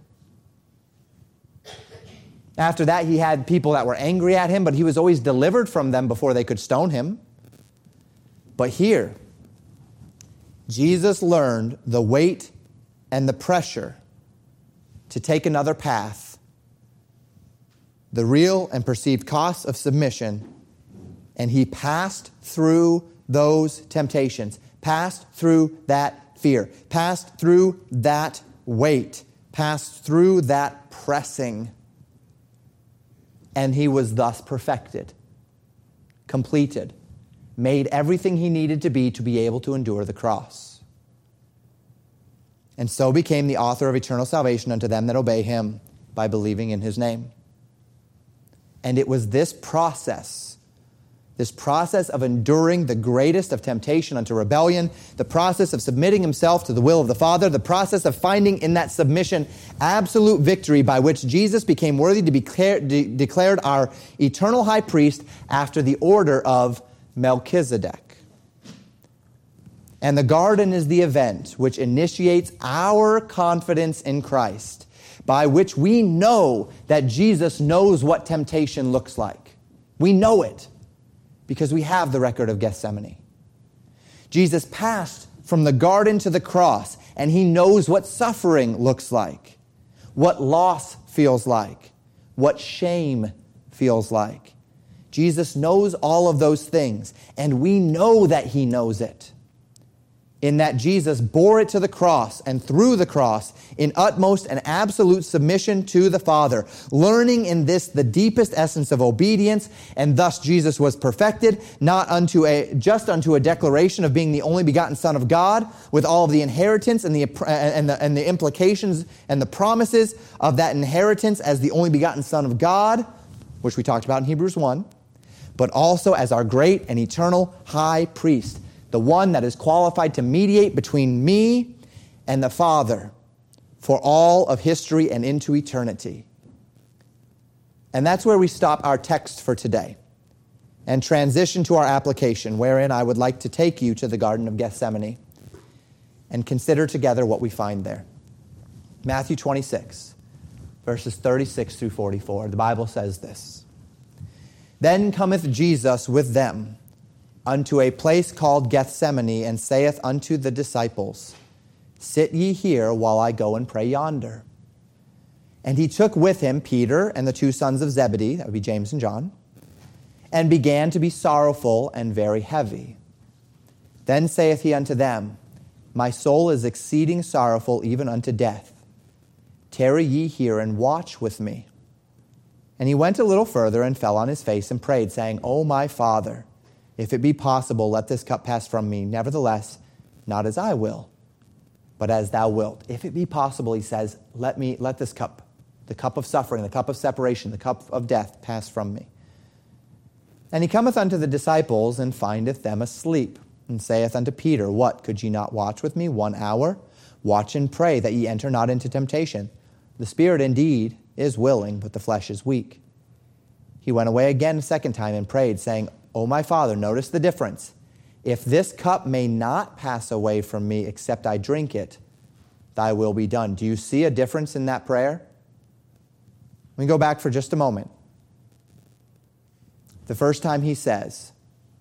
After that, he had people that were angry at him, but he was always delivered from them before they could stone him. But here, Jesus learned the weight and the pressure to take another path, the real and perceived costs of submission, and he passed through those temptations, passed through that fear, passed through that weight, passed through that pressing, and he was thus perfected, completed, made everything he needed to be able to endure the cross. And so became the author of eternal salvation unto them that obey him by believing in his name. And it was this process of enduring the greatest of temptation unto rebellion, the process of submitting himself to the will of the Father, the process of finding in that submission absolute victory by which Jesus became worthy to be declared our eternal high priest after the order of Melchizedek. And the garden is the event which initiates our confidence in Christ, by which we know that Jesus knows what temptation looks like. We know it because we have the record of Gethsemane. Jesus passed from the garden to the cross, and he knows what suffering looks like, what loss feels like, what shame feels like. Jesus knows all of those things, and we know that he knows it, in that Jesus bore it to the cross and through the cross in utmost and absolute submission to the Father, learning in this the deepest essence of obedience, and thus Jesus was perfected, not just unto a declaration of being the only begotten Son of God, with all of the inheritance and the implications and the promises of that inheritance as the only begotten Son of God, which we talked about in Hebrews 1, but also as our great and eternal high priest, the one that is qualified to mediate between me and the Father for all of history and into eternity. And that's where we stop our text for today. and transition to our application, wherein I would like to take you to the Garden of Gethsemane and consider together what we find there. Matthew 26, verses 36 through 44. The Bible says this. Then cometh Jesus with them unto a place called Gethsemane, and saith unto the disciples, Sit ye here while I go and pray yonder. And he took with him Peter and the two sons of Zebedee, that would be James and John, and began to be sorrowful and very heavy. Then saith he unto them, My soul is exceeding sorrowful, even unto death. Tarry ye here and watch with me. And he went a little further and fell on his face and prayed, saying, O my Father, if it be possible, let this cup pass from me. Nevertheless, not as I will, but as thou wilt. If it be possible, he says, let this cup, the cup of suffering, the cup of separation, the cup of death, pass from me. And he cometh unto the disciples, and findeth them asleep, and saith unto Peter, What, could ye not watch with me 1 hour? Watch and pray, that ye enter not into temptation. The spirit indeed is willing, but the flesh is weak. He went away again a second time, and prayed, saying, O my Father, notice the difference. If this cup may not pass away from me, except I drink it, thy will be done. Do you see a difference in that prayer? Let me go back for just a moment. The first time he says,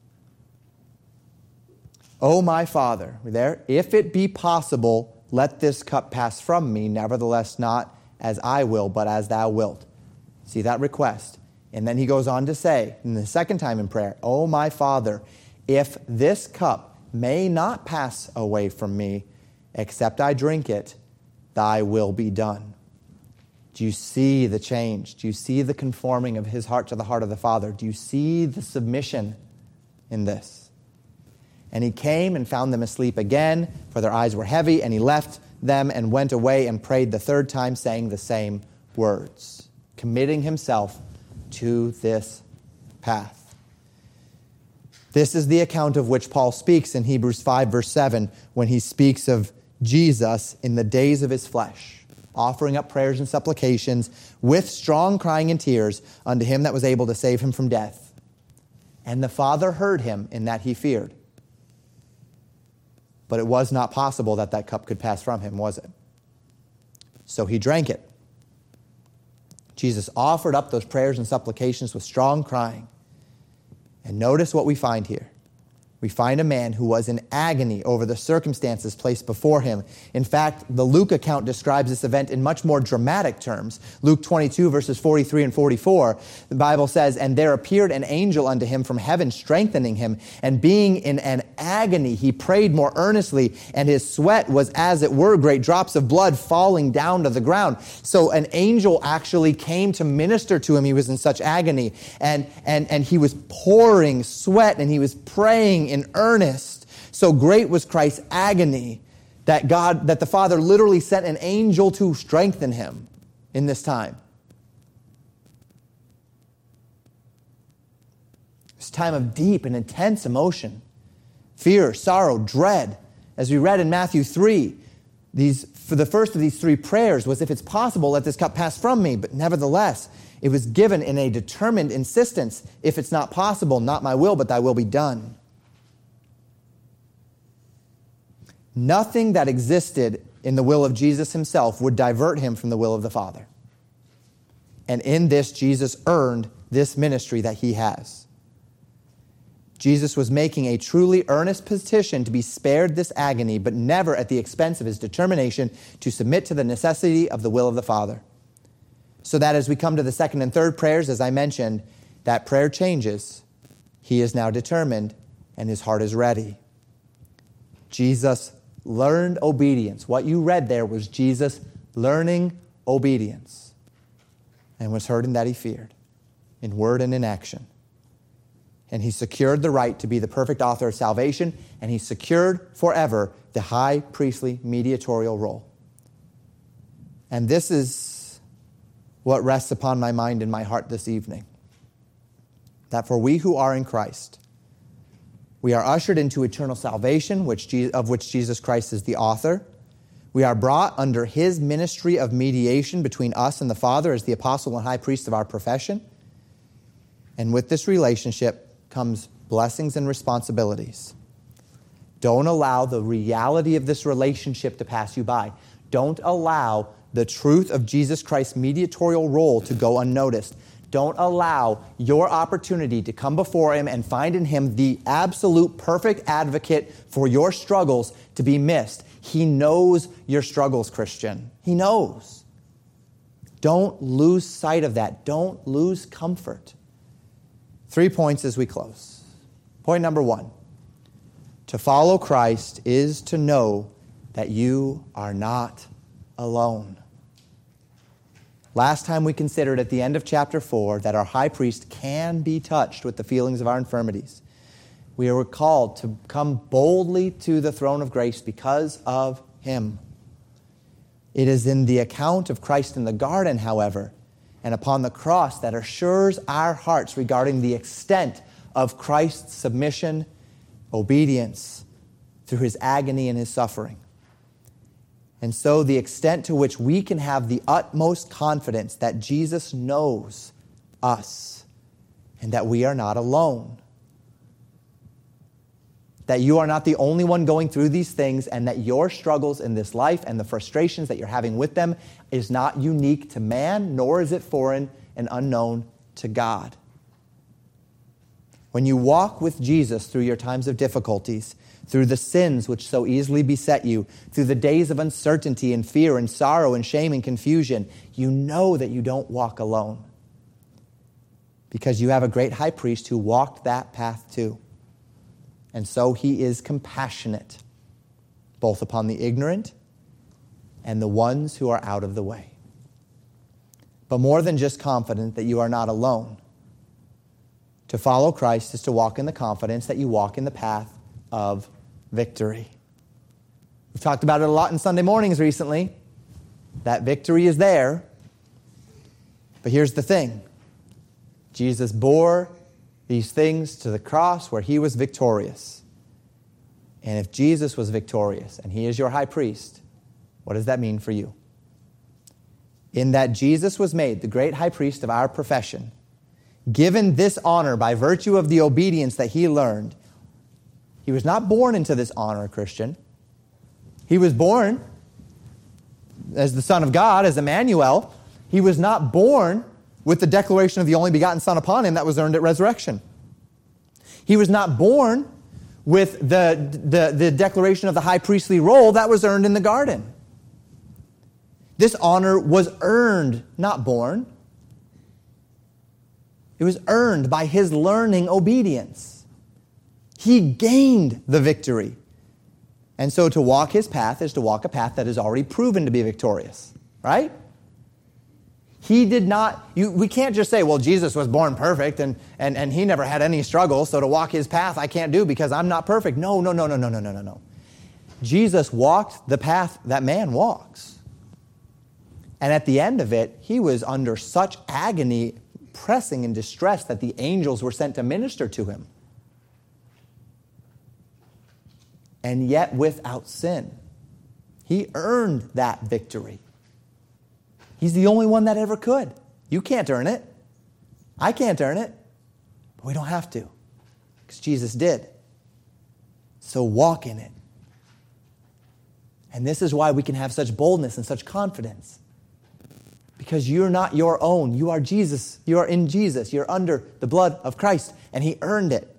O my Father, we're there, if it be possible, let this cup pass from me, nevertheless not as I will, but as thou wilt. See that request? And then he goes on to say, in the second time in prayer, O my Father, if this cup may not pass away from me, except I drink it, thy will be done. Do you see the change? Do you see the conforming of his heart to the heart of the Father? Do you see the submission in this? And he came and found them asleep again, for their eyes were heavy, and he left them and went away and prayed the third time, saying the same words, committing himself to this path. This is the account of which Paul speaks in Hebrews 5, verse 7, when he speaks of Jesus in the days of his flesh, offering up prayers and supplications with strong crying and tears unto him that was able to save him from death. And the Father heard him in that he feared. But it was not possible that that cup could pass from him, was it? So he drank it. Jesus offered up those prayers and supplications with strong crying. And notice what we find here. We find a man who was in agony over the circumstances placed before him. In fact, the Luke account describes this event in much more dramatic terms. Luke 22, verses 43 and 44, the Bible says, And there appeared an angel unto him from heaven, strengthening him. And being in an agony, he prayed more earnestly, and his sweat was as it were great drops of blood falling down to the ground. So an angel actually came to minister to him. He was in such agony, and he was pouring sweat, and he was praying in earnest. So great was Christ's agony that the Father literally sent an angel to strengthen him in this time. This time of deep and intense emotion, fear, sorrow, dread. As we read in Matthew 3, for the first of these three prayers was, if it's possible, let this cup pass from me. But nevertheless, it was given in a determined insistence, if it's not possible, not my will, but thy will be done. Nothing that existed in the will of Jesus himself would divert him from the will of the Father. And in this, Jesus earned this ministry that he has. Jesus was making a truly earnest petition to be spared this agony, but never at the expense of his determination to submit to the necessity of the will of the Father. So that as we come to the second and third prayers, as I mentioned, that prayer changes. He is now determined, and his heart is ready. Jesus learned obedience. What you read there was Jesus learning obedience, and was heard in that he feared, in word and in action. And he secured the right to be the perfect author of salvation, and he secured forever the high priestly mediatorial role. And this is what rests upon my mind and my heart this evening. That for we who are in Christ, we are ushered into eternal salvation, of which Jesus Christ is the author. We are brought under his ministry of mediation between us and the Father as the apostle and high priest of our profession. And with this relationship, comes blessings and responsibilities. Don't allow the reality of this relationship to pass you by. Don't allow the truth of Jesus Christ's mediatorial role to go unnoticed. Don't allow your opportunity to come before Him and find in Him the absolute perfect advocate for your struggles to be missed. He knows your struggles, Christian. He knows. Don't lose sight of that. Don't lose comfort. 3 points as we close. Point number 1. To follow Christ is to know that you are not alone. Last time we considered at the end of chapter 4 that our high priest can be touched with the feelings of our infirmities. We are called to come boldly to the throne of grace because of Him. It is in the account of Christ in the garden, however, and upon the cross that assures our hearts regarding the extent of Christ's submission, obedience, through His agony and His suffering. And so the extent to which we can have the utmost confidence that Jesus knows us and that we are not alone. That you are not the only one going through these things and that your struggles in this life and the frustrations that you're having with them is not unique to man, nor is it foreign and unknown to God. When you walk with Jesus through your times of difficulties, through the sins which so easily beset you, through the days of uncertainty and fear and sorrow and shame and confusion, you know that you don't walk alone. Because you have a great high priest who walked that path too. And so He is compassionate, both upon the ignorant and the ones who are out of the way. But more than just confident that you are not alone, to follow Christ is to walk in the confidence that you walk in the path of victory. We've talked about it a lot in Sunday mornings recently. That victory is there. But here's the thing. Jesus bore these things to the cross where He was victorious. And if Jesus was victorious and He is your high priest, what does that mean for you? In that Jesus was made the great high priest of our profession, given this honor by virtue of the obedience that He learned. He was not born into this honor, Christian. He was born as the Son of God, as Emmanuel. He was not born with the declaration of the only begotten Son upon Him that was earned at resurrection. He was not born with the declaration of the high priestly role that was earned in the garden. This honor was earned, not born. It was earned by His learning obedience. He gained the victory. And so to walk His path is to walk a path that is already proven to be victorious. Right? He did not, we can't just say, well, Jesus was born perfect and He never had any struggle, so to walk His path I can't do because I'm not perfect. No. Jesus walked the path that man walks. And at the end of it, He was under such agony, pressing and distress that the angels were sent to minister to Him. And yet without sin. He earned that victory. He's the only one that ever could. You can't earn it. I can't earn it. But we don't have to. Because Jesus did. So walk in it. And this is why we can have such boldness and such confidence. Because you're not your own. You are Jesus. You are in Jesus. You're under the blood of Christ. And He earned it.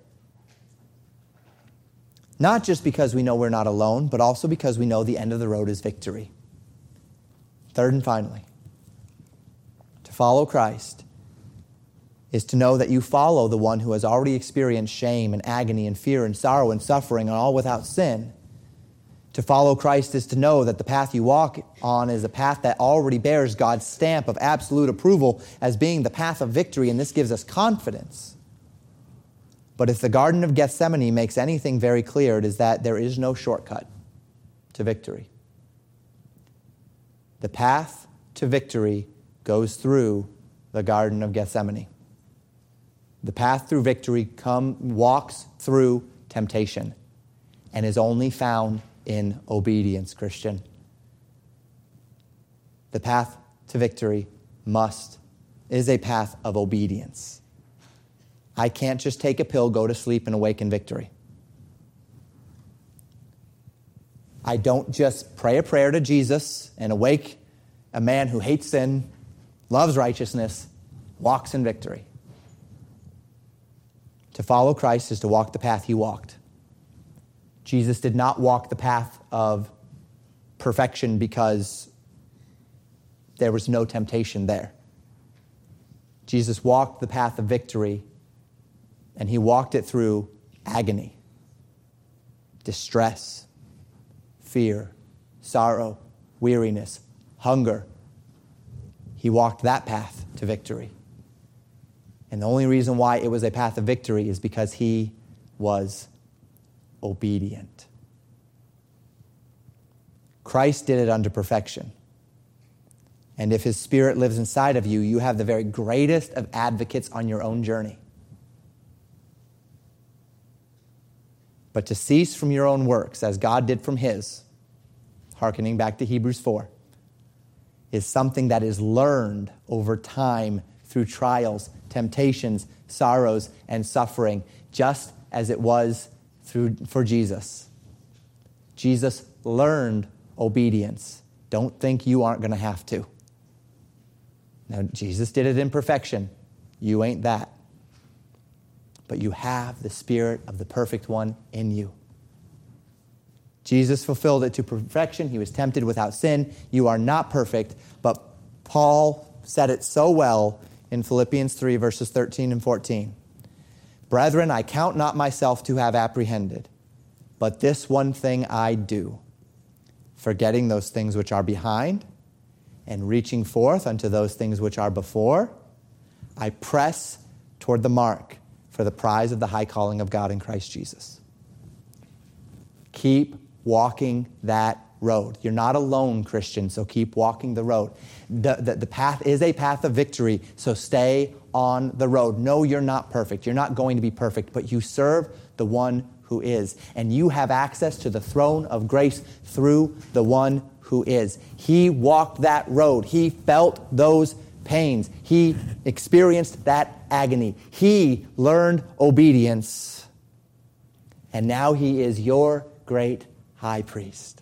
Not just because we know we're not alone, but also because we know the end of the road is victory. Third and finally, to follow Christ is to know that you follow the one who has already experienced shame and agony and fear and sorrow and suffering, and all without sin. To follow Christ is to know that the path you walk on is a path that already bears God's stamp of absolute approval as being the path of victory, and this gives us confidence. But if the Garden of Gethsemane makes anything very clear, it is that there is no shortcut to victory. The path to victory goes through the Garden of Gethsemane. The path through victory walks through temptation and is only found in obedience, Christian. The path to victory is a path of obedience. I can't just take a pill, go to sleep, and awake in victory. I don't just pray a prayer to Jesus and awake a man who hates sin, loves righteousness, walks in victory. To follow Christ is to walk the path he walked. Jesus did not walk the path of perfection because there was no temptation there. Jesus walked the path of victory, and he walked it through agony, distress, fear, sorrow, weariness, hunger. He walked that path to victory. And the only reason why it was a path of victory is because he was obedient. Christ did it unto perfection. And if his Spirit lives inside of you, you have the very greatest of advocates on your own journey. But to cease from your own works, as God did from his, hearkening back to Hebrews 4, is something that is learned over time through trials, temptations, sorrows, and suffering, just as it was for Jesus. Jesus learned obedience. Don't think you aren't going to have to. Now, Jesus did it in perfection. You ain't that. But you have the Spirit of the perfect one in you. Jesus fulfilled it to perfection. He was tempted without sin. You are not perfect, but Paul said it so well in Philippians 3, verses 13 and 14. Brethren, I count not myself to have apprehended, but this one thing I do, forgetting those things which are behind, and reaching forth unto those things which are before, I press toward the mark for the prize of the high calling of God in Christ Jesus. Keep walking that road. You're not alone, Christian, so keep walking the road. The path is a path of victory, so stay on the road. No, you're not perfect. You're not going to be perfect, but you serve the one who is. And you have access to the throne of grace through the one who is. He walked that road. He felt those pains. He experienced that agony. He learned obedience. And now he is your great high priest.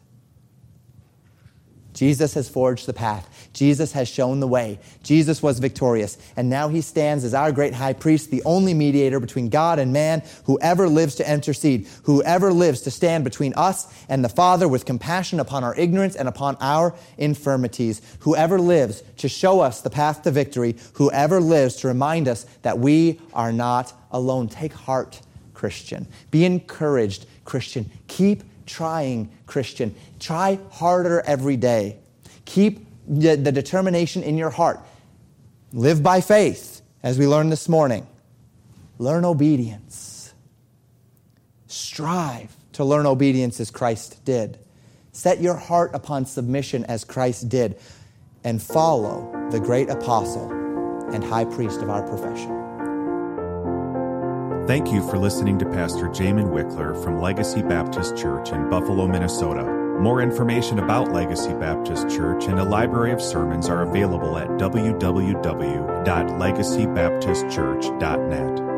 Jesus has forged the path. Jesus has shown the way. Jesus was victorious. And now he stands as our great high priest, the only mediator between God and man, whoever lives to intercede, whoever lives to stand between us and the Father with compassion upon our ignorance and upon our infirmities, whoever lives to show us the path to victory, whoever lives to remind us that we are not alone. Take heart, Christian. Be encouraged, Christian. Keep trying, Christian. Try harder every day. Keep the determination in your heart. Live by faith, as we learned this morning. Learn obedience. Strive to learn obedience as Christ did. Set your heart upon submission as Christ did. And follow the great apostle and high priest of our profession. Thank you for listening to Pastor Jamin Wickler from Legacy Baptist Church in Buffalo, Minnesota. More information about Legacy Baptist Church and a library of sermons are available at www.legacybaptistchurch.net.